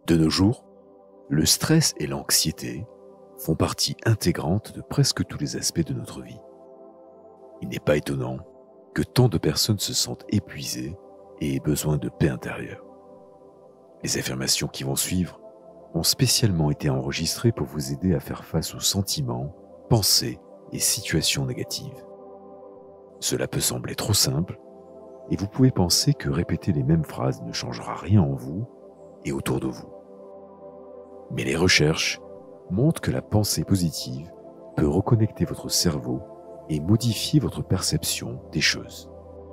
De nos jours, le stress et l'anxiété font partie intégrante de presque tous les aspects de notre vie. Il n'est pas étonnant que tant de personnes se sentent épuisées et aient besoin de paix intérieure. Les affirmations qui vont suivre ont spécialement été enregistrées pour vous aider à faire face aux sentiments, pensées et situations négatives. Cela peut sembler trop simple et vous pouvez penser que répéter les mêmes phrases ne changera rien en vous et autour de vous. Mais les recherches montrent que la pensée positive peut reconnecter votre cerveau et modifier votre perception des choses.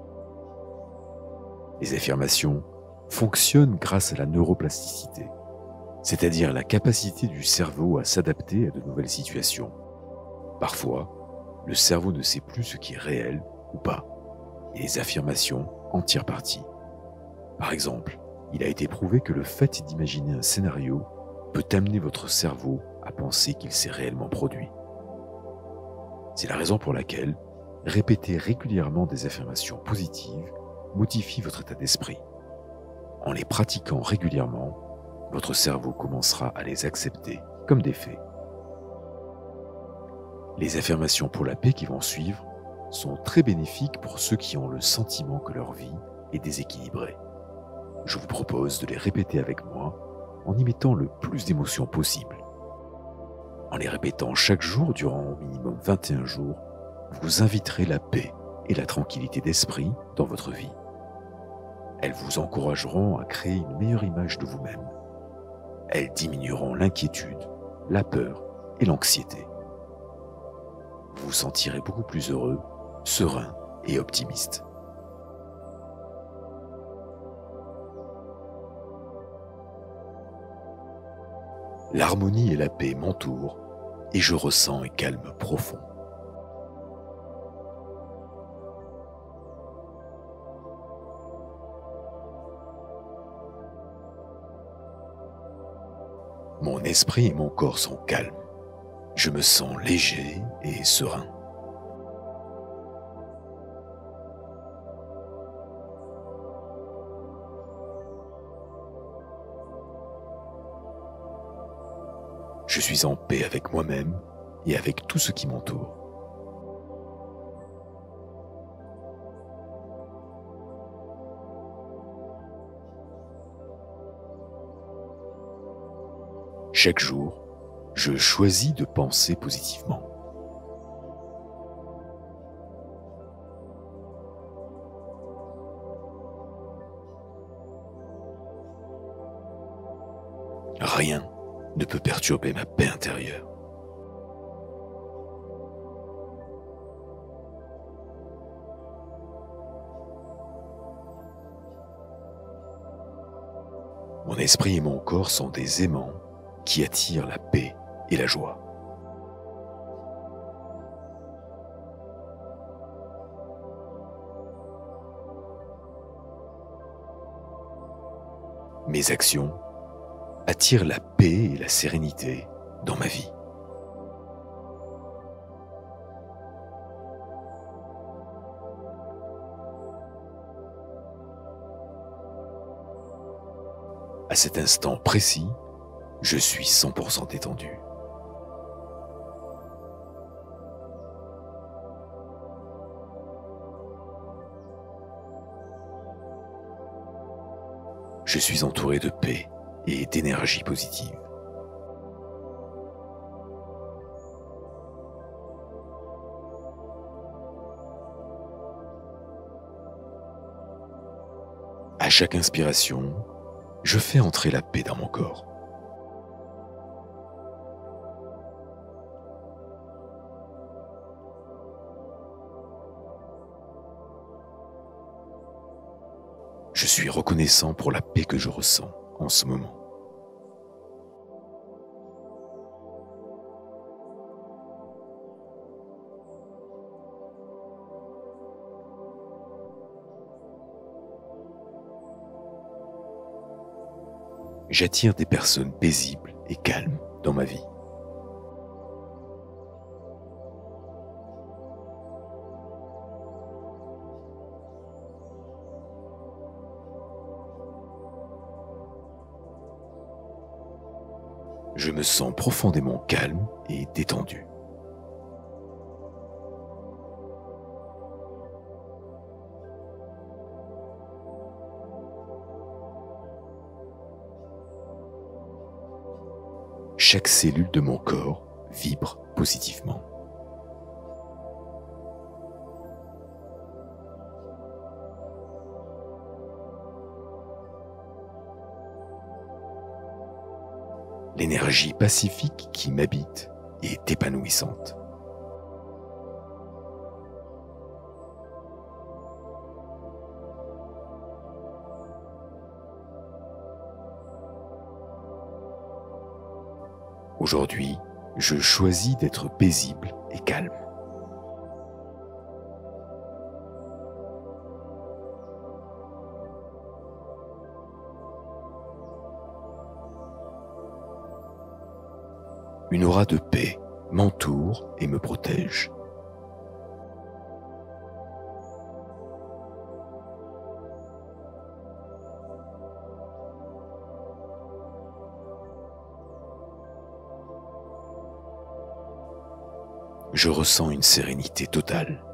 Les affirmations fonctionnent grâce à la neuroplasticité, c'est-à-dire la capacité du cerveau à s'adapter à de nouvelles situations. Parfois, le cerveau ne sait plus ce qui est réel ou pas, et les affirmations en tirent parti. Par exemple, il a été prouvé que le fait d'imaginer un scénario peut amener votre cerveau à penser qu'il s'est réellement produit. C'est la raison pour laquelle répéter régulièrement des affirmations positives modifie votre état d'esprit. En les pratiquant régulièrement, votre cerveau commencera à les accepter comme des faits. Les affirmations pour la paix qui vont suivre sont très bénéfiques pour ceux qui ont le sentiment que leur vie est déséquilibrée. Je vous propose de les répéter avec moi en y mettant le plus d'émotions possible. En les répétant chaque jour durant au minimum 21 jours, vous inviterez la paix et la tranquillité d'esprit dans votre vie. Elles vous encourageront à créer une meilleure image de vous-même. Elles diminueront l'inquiétude, la peur et l'anxiété. Vous vous sentirez beaucoup plus heureux, serein et optimiste. L'harmonie et la paix m'entourent et je ressens un calme profond. Mon esprit et mon corps sont calmes. Je me sens léger et serein. Je suis en paix avec moi-même et avec tout ce qui m'entoure. Chaque jour, je choisis de penser positivement. Rien ne peut perturber ma paix intérieure. Mon esprit et mon corps sont des aimants qui attirent la paix et la joie. Mes actions attirent la paix et la sérénité dans ma vie. À cet instant précis, je suis 100% détendu. Je suis entouré de paix et d'énergie positive. À chaque inspiration, je fais entrer la paix dans mon corps. Je suis reconnaissant pour la paix que je ressens en ce moment. J'attire des personnes paisibles et calmes dans ma vie. Je me sens profondément calme et détendu. Chaque cellule de mon corps vibre positivement. L'énergie pacifique qui m'habite est épanouissante. Aujourd'hui, je choisis d'être paisible et calme. Une aura de paix m'entoure et me protège. Je ressens une sérénité totale.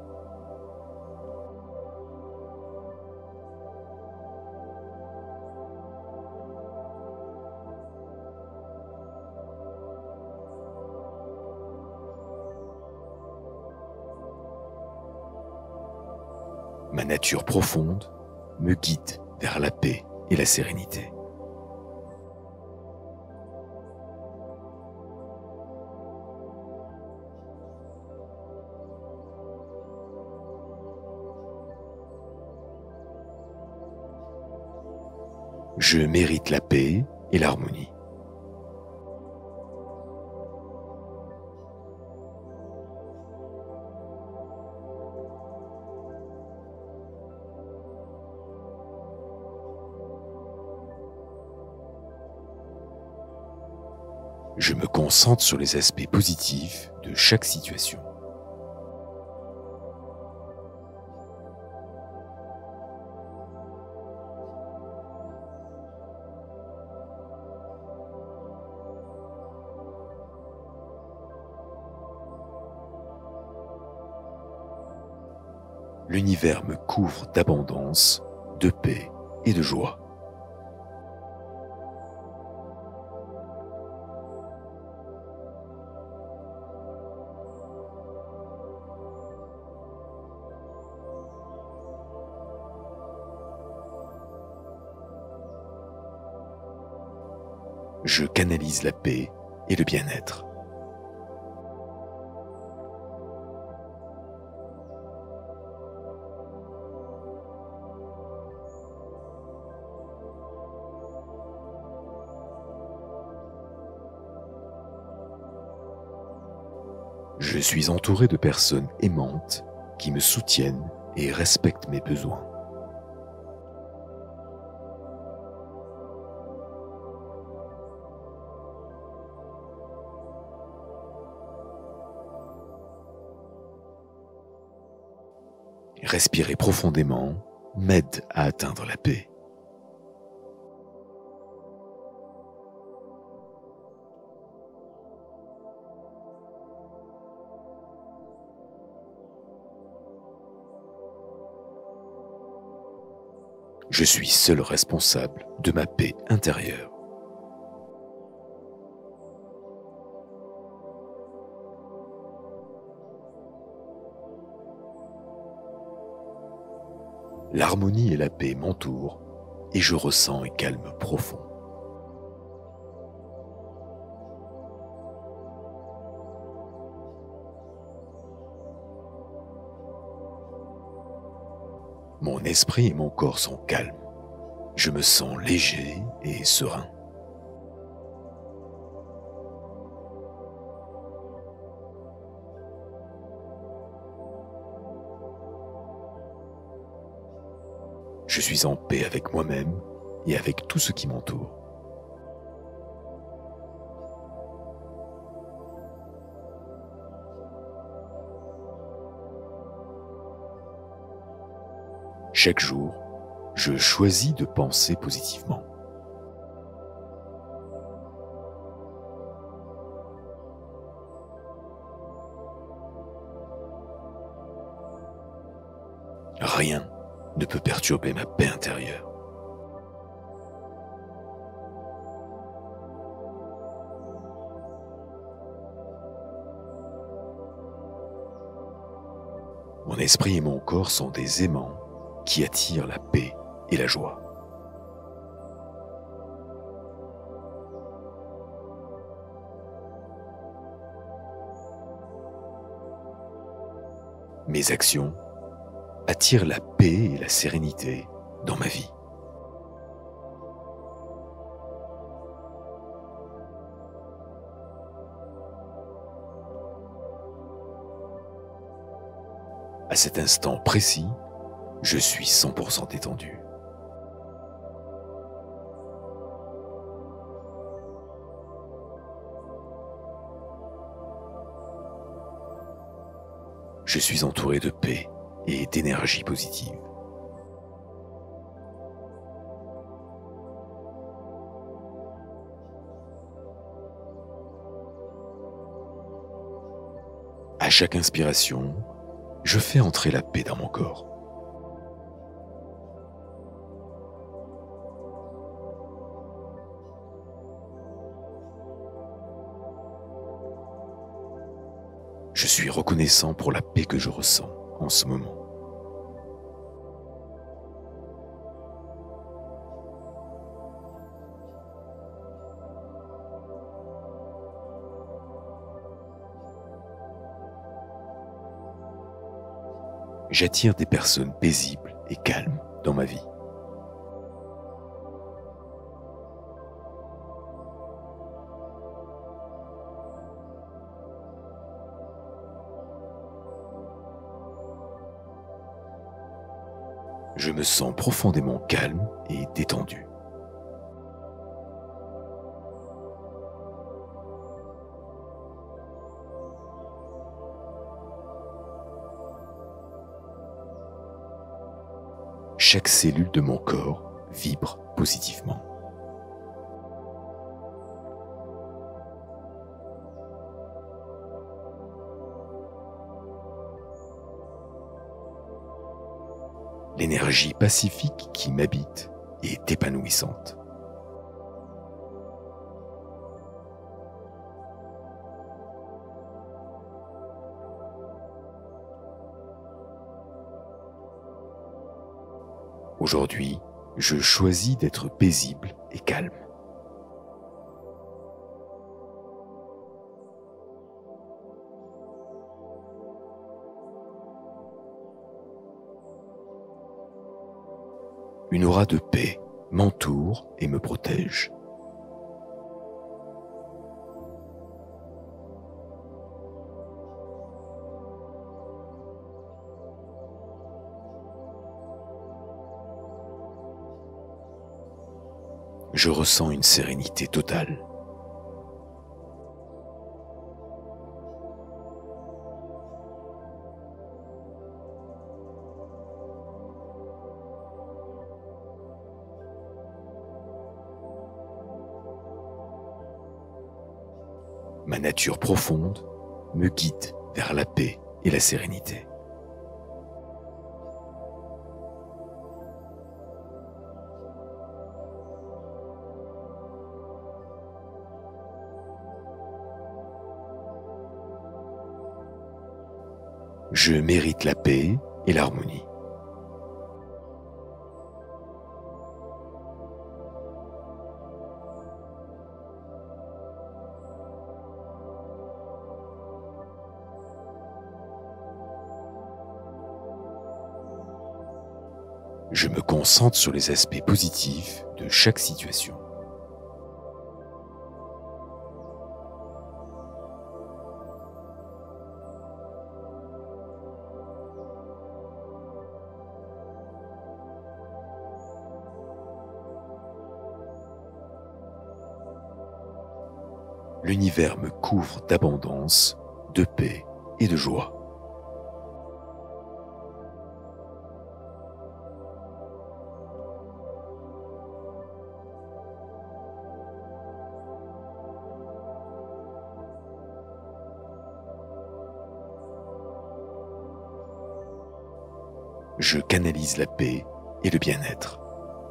Ma nature profonde me guide vers la paix et la sérénité. Je mérite la paix et l'harmonie. Je me concentre sur les aspects positifs de chaque situation. L'univers me couvre d'abondance, de paix et de joie. Je canalise la paix et le bien-être. Je suis entouré de personnes aimantes qui me soutiennent et respectent mes besoins. Respirer profondément m'aide à atteindre la paix. Je suis seul responsable de ma paix intérieure. L'harmonie et la paix m'entourent et je ressens un calme profond. Mon esprit et mon corps sont calmes. Je me sens léger et serein. Je suis en paix avec moi-même et avec tout ce qui m'entoure. Chaque jour, je choisis de penser positivement. Rien ne peut perturber ma paix intérieure. Mon esprit et mon corps sont des aimants qui attirent la paix et la joie. Mes actions attirent la paix et la sérénité dans ma vie. À cet instant précis, je suis 100% détendu. Je suis entouré de paix et d'énergie positive. À chaque inspiration, je fais entrer la paix dans mon corps. Je suis reconnaissant pour la paix que je ressens en ce moment. J'attire des personnes paisibles et calmes dans ma vie. Je me sens profondément calme et détendu. Chaque cellule de mon corps vibre positivement. L'énergie pacifique qui m'habite est épanouissante. Aujourd'hui, je choisis d'être paisible et calme. Une aura de paix m'entoure et me protège. Je ressens une sérénité totale. Ma nature profonde me guide vers la paix et la sérénité. Je mérite la paix et l'harmonie. Je me concentre sur les aspects positifs de chaque situation. L'univers me couvre d'abondance, de paix et de joie. je canalise la paix et le bien-être.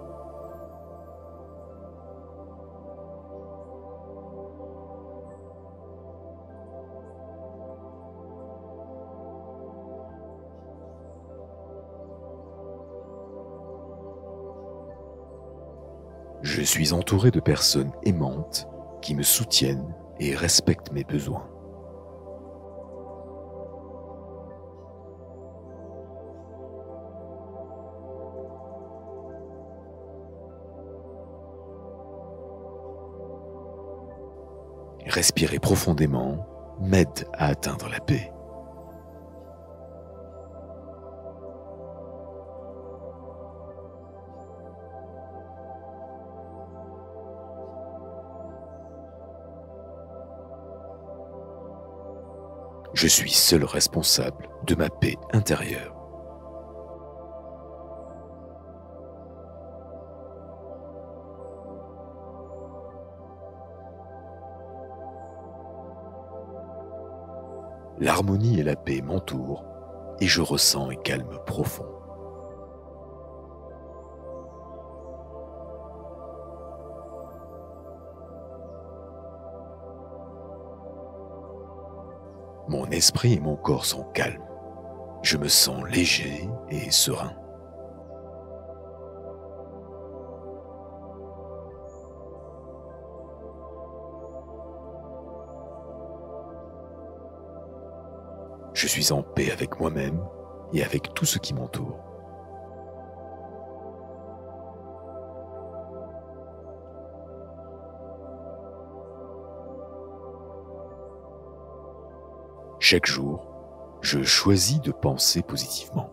Je suis entouré de personnes aimantes qui me soutiennent et respectent mes besoins. Respirer profondément m'aide à atteindre la paix. Je suis seul responsable de ma paix intérieure. L'harmonie et la paix m'entourent et je ressens un calme profond. Mon esprit et mon corps sont calmes. Je me sens léger et serein. Je suis en paix avec moi-même et avec tout ce qui m'entoure. Chaque jour, je choisis de penser positivement.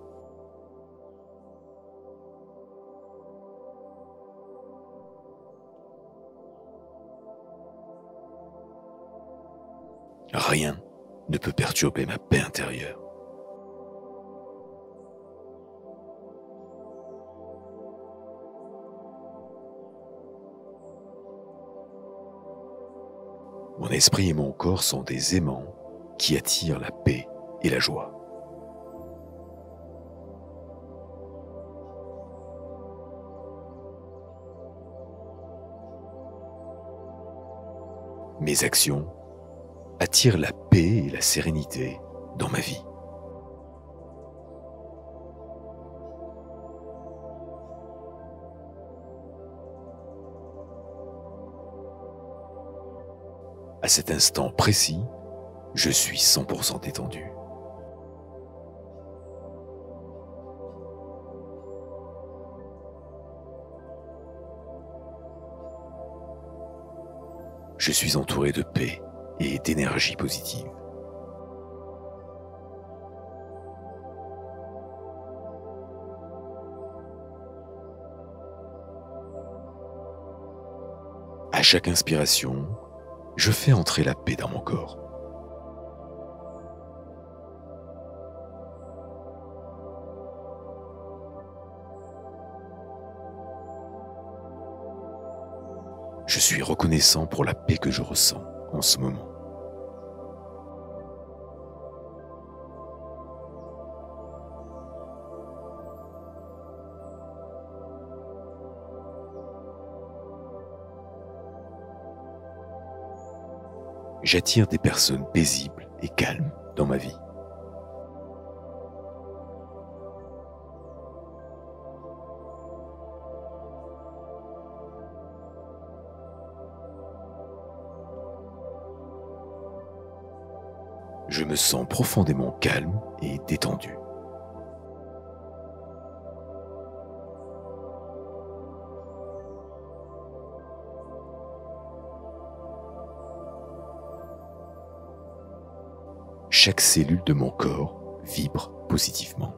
Rien ne peut perturber ma paix intérieure. Mon esprit et mon corps sont des aimants qui attirent la paix et la joie. Mes actions attirent la paix et la sérénité dans ma vie. À cet instant précis, je suis 100% détendu. Je suis entouré de paix et d'énergie positive. À chaque inspiration, je fais entrer la paix dans mon corps. Je suis reconnaissant pour la paix que je ressens en ce moment. J'attire des personnes paisibles et calmes dans ma vie. Je me sens profondément calme et détendu. Chaque cellule de mon corps vibre positivement.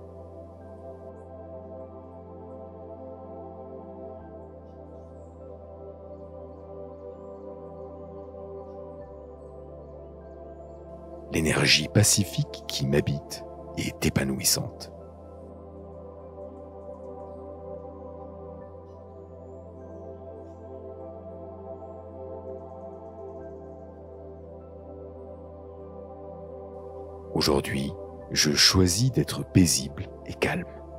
L'énergie pacifique qui m'habite est épanouissante. Aujourd'hui, je choisis d'être paisible et calme.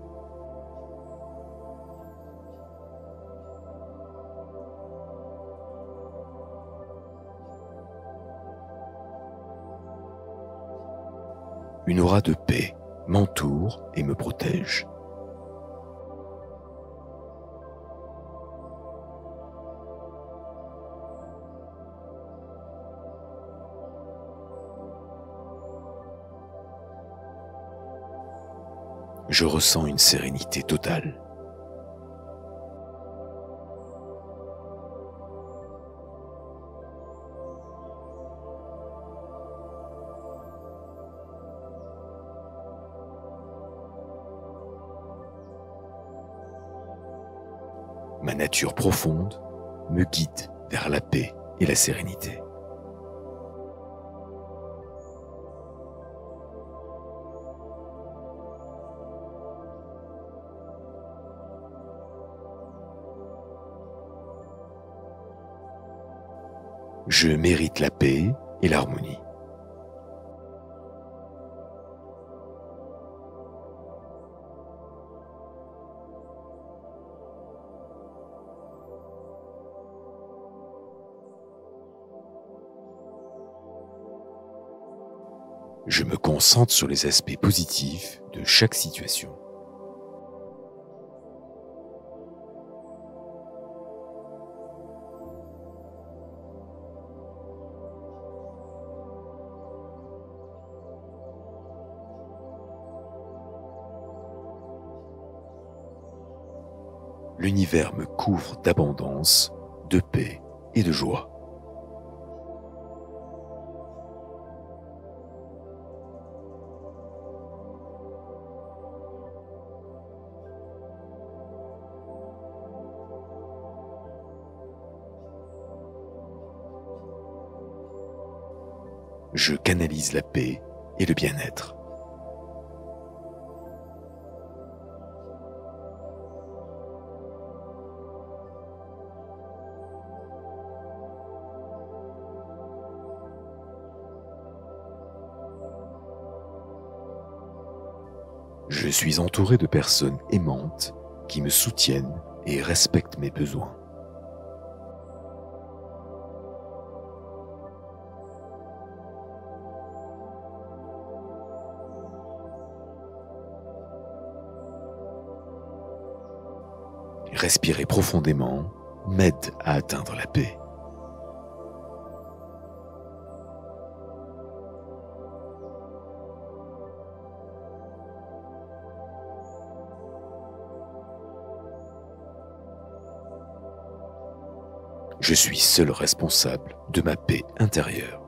Une aura de paix m'entoure et me protège. Je ressens une sérénité totale. Ma nature profonde me guide vers la paix et la sérénité. Je mérite la paix et l'harmonie. Je me concentre sur les aspects positifs de chaque situation. L'univers me couvre d'abondance, de paix et de joie. Je canalise la paix et le bien-être. Je suis entouré de personnes aimantes qui me soutiennent et respectent mes besoins. Respirer profondément m'aide à atteindre la paix. Je suis seul responsable de ma paix intérieure.